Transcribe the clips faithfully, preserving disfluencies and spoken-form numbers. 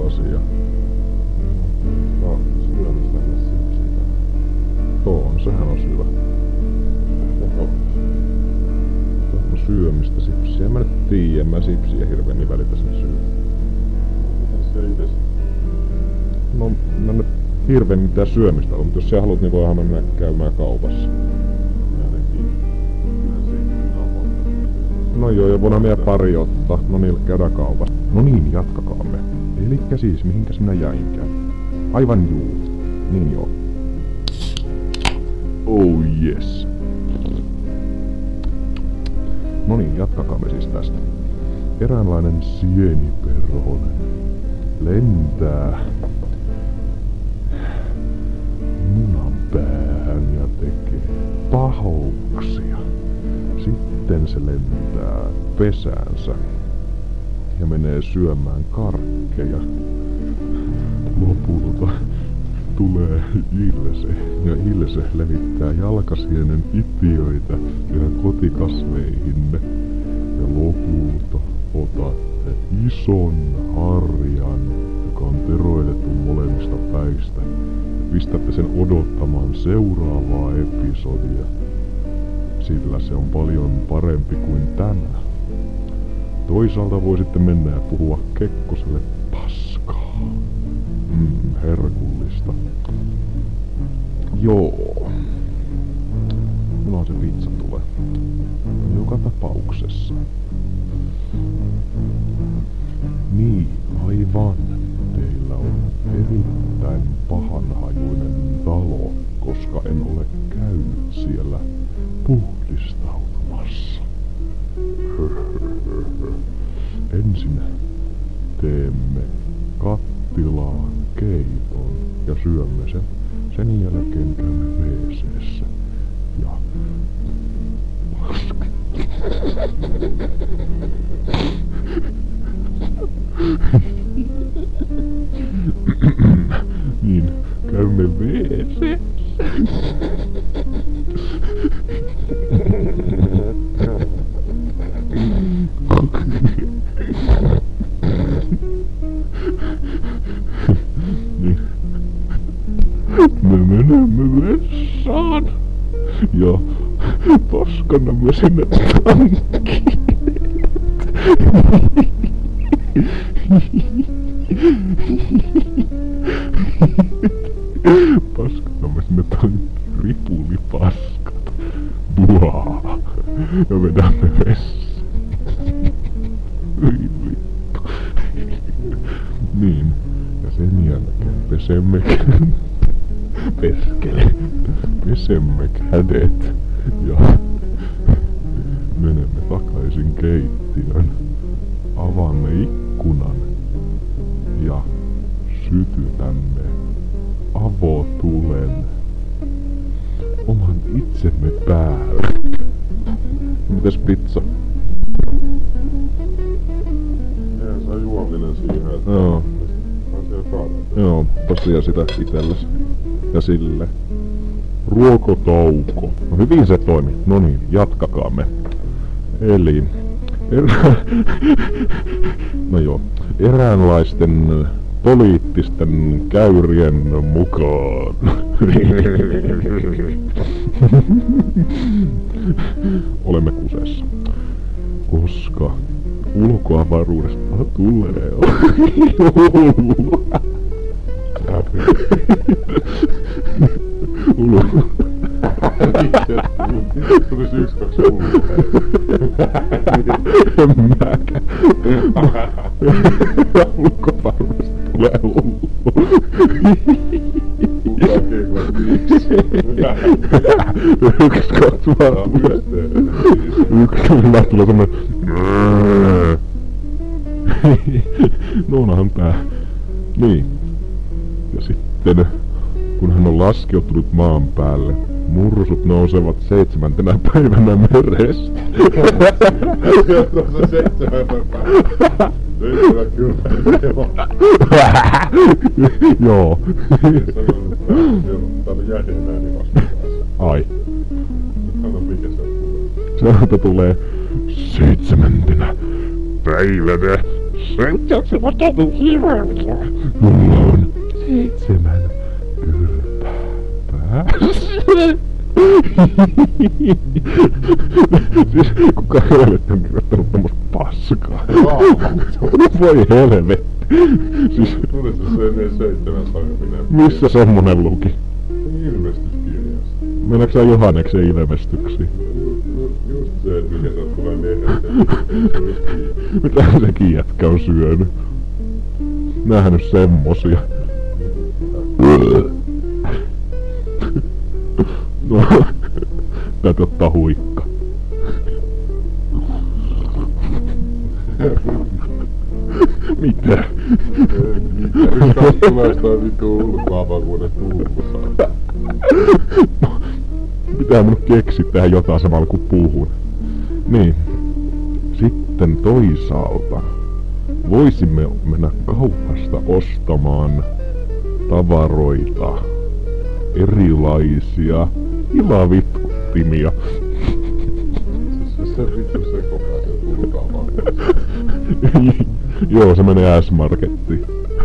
asia. No, syömistä sipsitä. On, sehän on syvä. No syömistä sipsiä. Mä nyt tiedän, mä sipsiä hirveen niin välitä sen syö. Mitäs se itse? No mä nyt hirveen mitään syömistä on, mutta jos sä haluat, niin voihan mennä käymään kaupassa. No joo, ja voidaan meidän pari ottaa. No niin, käydään kaupassa. No niin, jatkakaamme. Elikkä siis, mihinkäs minä jäinkään? Aivan juu. Niin joo. Oh yes. No niin, jatkakaamme siis tästä. Eräänlainen sieniperhonen lentää munan päähän ja tekee pahouksia. Sitten se lentää pesäänsä ja menee syömään karkkeja. Lopulta tulee Ilse ja Ilse levittää jalkasienen itiöitä ihan kotikasveihinne. Ja lopulta otatte ison harjan, joka on teroitettu molemmista päistä. Pistätte sen odottamaan seuraavaa episodia, sillä se on paljon parempi kuin tämä. Toisaalta voisitte mennä ja puhua Kekkoselle paskaa. Mm, herkullista. Joo. Milloin se pizza tulee? Joka tapauksessa. Niin, aivan. Teillä on erittäin pahanhajuinen talo, koska en ole käynyt siellä puhdistautumassa. Ensin teemme kattilaan keiton ja syömme sen. Sen jälkeen käymme WC:ssä ja niin, käymme WC:ssä. Niin. Me menemme vessaan ja paskannamme sinne tankkiin. Paskannamme sinne tankkiin ripulipaskat. Buaa. Ja vedämme vessaan. Hyi vittu. Niin. Ja sen jälkeen pesemme Perkele. Pesemme kädet ja menemme takaisin keittiön. Avaamme ikkunan ja sytytämme avotulen oman itsemme päälle. Mitäs pizza? Eihän saa juominen siihen, että Joo. on siellä kaadetta. Joo, tosiaan sitä itelles. Ja sille. Ruokotauko. No hyvin se toimi. No niin, jatkakaamme. Eli... Erä... no joo. Eräänlaisten poliittisten käyrien mukaan. Olemme kusessa. Koska ulkoavaruudesta tulee joulua. Ulo. Tulisi yksi, kaksi ulkoa. En mäkään. Ulkoavaruudesta tulee hullu. Kukaan keiklat miksi? Yksi, kaksi vaan tulee. Yksi vaan tulee semmonen... No onhan tää. Niin. Ja sitten, kun hän on laskeutunut maan päälle, mursut nousevat seitsemäntenä päivänä merestä. Tuossa seitsemän päivänä. Seitsemän kyllä. Joo. Tää on jäden ääni vastaan. Ai. Anna mikä se tulee. Sieltä tulee seitsemäntenä päivänä Seitsemän hirveä. Mulla on seitsemän yrppää. Siis kuka helvetti on kirjoittanut tommoista paskaa? Voi helvetti. Siis... Tuli se ennen seitsemän sarjapinen. Missä semmonen luki? Ilmestyskirjassa. Meneekö sä Johanneksen ilmestyksiin? Just se, että mikä sä tulee neljäsen. Mitä sekin jätkä on syönyt? Nähnyt semmosia. No, täytyy ottaa huikka. Mitä? Mitä? Nyt taas tulee sitä vittu ulkoavaruudesta ulkosaa. No, pitää mun keksiä tähän jotain samalla kun puhun. Niin. Sitten toisaalta voisimme mennä kaupasta ostamaan tavaroita. Erilaisia ilavituttimia. Se se vittu sekopäin ulkoavaruudesta. Joo, se menee S-Markettiin.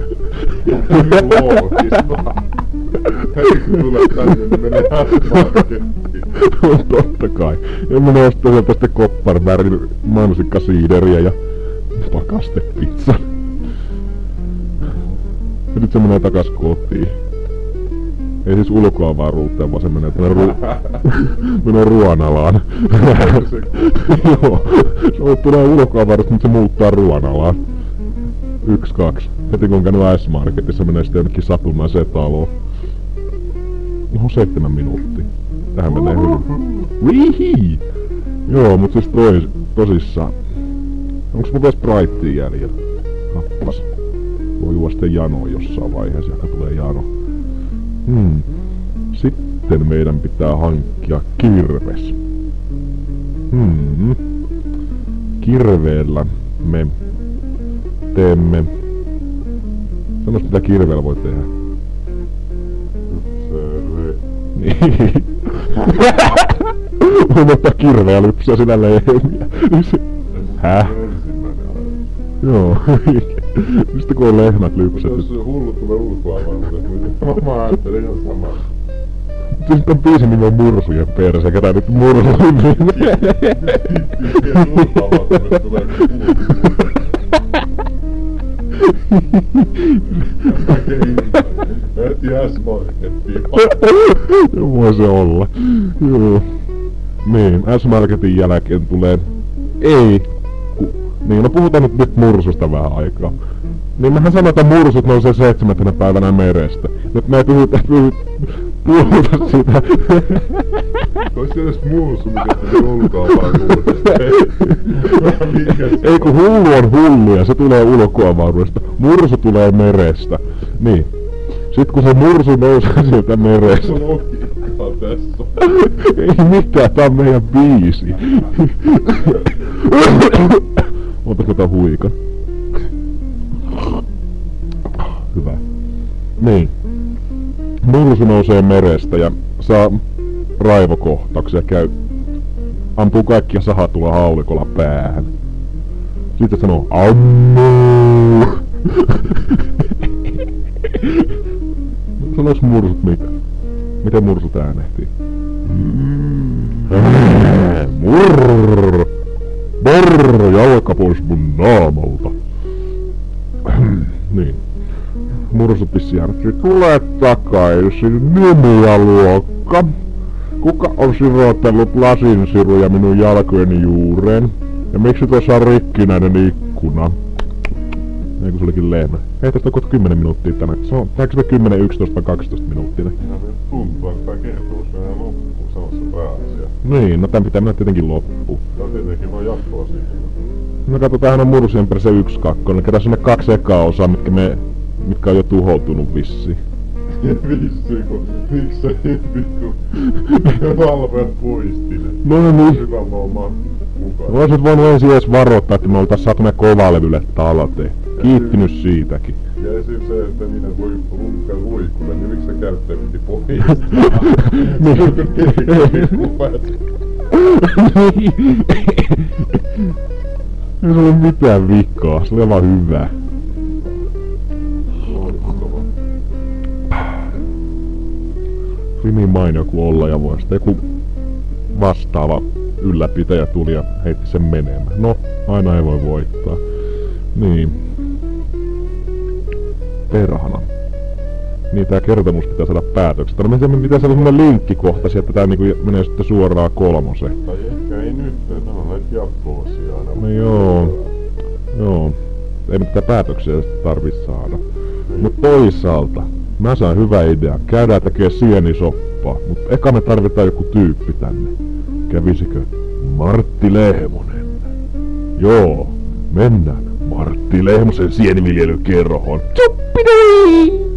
Loogista. Heti kun tulee tänne, niin menee S-Markettiin. Totta kai. Ja menee ostaa sieltä sitten kopparvärin mansikkasiideriä ja pakastepizzan. Ja nyt se menee takas kotiin. Ei siis ulkoavaruuteen, vaan se menee tänne ru- menee ruoanalaan. Joo, se on tulee ulkoavaruudesta, mutta se muuttaa ruoanalaan. Yksi, kaksi. Heti kun on käynyt S-Marketissa, menee sitten jonnekin satunnaiseen taloon. No seitsemän minuuttia. Tähän menee hyvin. Wihi! Joo, mut siis tois, tosissaan. Onks mulla Spritea jäljellä? Kappas. Voi juo sitten janoa jossain vaiheessa, joka tulee jano. Hmm. Sitten meidän pitää hankkia kirves. Hmm. Kirveellä me teemme... Sanois mitä kirveellä voi tehdä. Se Niin. Voin ottaa kirveä lypsää sinä lehmiä. Häh? ensimmäinen ajatus. Joo. Sitten kun on lehmät lypsetty. Jos hullu tulee ulkoavaruudesta, niin mä ajattelin ihan samaa. Siis tän biisin nimi on Mursujen perse, ketä nyt mursuin. Ja ulkoavaruudesta tulee heti S-Markettiin. Voi se olla. Joo. Niin, S-Marketin jälkeen tulee... Ei. Ku... Niin, no puhutaan nyt, nyt mursusta vähän aikaa. Niin mehän sanotaan, että mursut nousee seitsemäntenä päivänä merestä. Nyt me ei puhuta, puhuta, puhuta sitä. Ois edes mursu, mikä se ulkoavaruudesta. Ei kun hullu on hullu ja se tulee ulkoavaruudesta. Mursu tulee merestä. Niin. Sit kun se mursu nousee sieltä merestä. Mitä logiikkaa tässä on? Ei mitään, tää on meidän biisi. Otatko tää huikan? Hyvä. Niin. Mursu nousee merestä ja saa raivokohtauksia, käy... Ampuu kaikkia sahatulla haulikolla päähän. Sitten sanoo ammu. Sanois mursut mitä? Miten mursut äänehtii? Murr! Brrr! Jalka pois mun naamalta. Niin. Mursut vissi järkii. Tule takaisin, nimi ja luokka. Kuka on sirotellut lasinsiruja minun jalkojeni juureen? Ja miksi tuossa on rikkinäinen ikkuna? Ei kun se olikin lehmä. Hei, tästä on kohta kymmenen minuuttia tänään. Se on, tääkö se kymmenen, yksitoista vai kaksitoista minuuttia? Tuntuu, että tää kertoo se aina loppuun samassa pääasiassa. Niin, no tän pitää mennä tietenkin loppuun. Tää on tietenkin vaan jatkoa siitä. No kato, tämähän on Mursujen perse yksi kakkonen. Tässä on ne kaksi ekaa osaa, mitkä me... mitkä on jo tuhoutunut vissiin. Vissi, kun miksi sä vittu Valve poistinen. No niin. Hyvä mä oon mukaan. Mä olisit voinut ensin edes varoittaa, että me oltais saatu ne kovalevylle talteen. Kiittynyt siitäkin. Ja esim. Se, että niitä voi runkkaa huikkulle, niin miksi sä käytte piti poistaa? Ei se ollut mitään vikaa, se oli aivan hyvä. Loistava. Se oli niin mainio kuin olla ja voi. Sitten joku vastaava ylläpitäjä tuli ja heitti sen menemään. No, aina ei voi voittaa. Niin. Perhana. Niin tää kertomus pitää saada päätöksestä. No miten, miten se on semmonen linkki kohta sieltä, tää niinku menee sitten suoraan kolmoseen. Tai ehkä ei nyt, tää on näitä jatko-osia aina. No joo. Joo. Ei mitään päätöksiä tarvii saada. Mut toisaalta, mä saan hyvä idea. Käydään tekee sienisoppaa. Mut eka me tarvitaan joku tyyppi tänne. Kävisikö Martti Lehmonen? Joo, mennään Martti Lehmosen sieniviljelykerhoon. Tsuppidui!